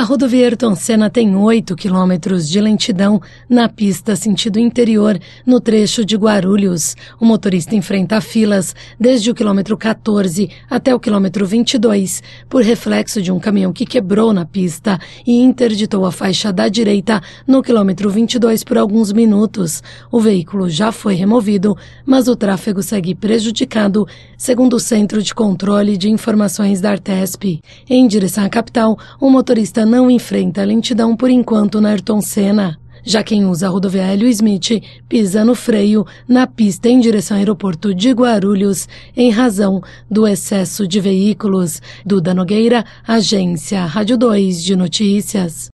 rodovia Ayrton Senna tem 8 quilômetros de lentidão na pista sentido interior, no trecho de Guarulhos. O motorista enfrenta filas desde o quilômetro 14 até o quilômetro 22, por reflexo de um caminhão que quebrou na pista e interditou a faixa da direita no quilômetro 22 por alguns minutos. O veículo já foi removido, mas o tráfego segue prejudicado, segundo o Centro de Controle de Informações da Artesp. Em direção à capital, o motorista não enfrenta lentidão por enquanto na Ayrton Senna. Já quem usa a rodovia Hélio Smith pisa no freio na pista em direção ao aeroporto de Guarulhos em razão do excesso de veículos. Duda Nogueira, Agência Rádio 2 de Notícias.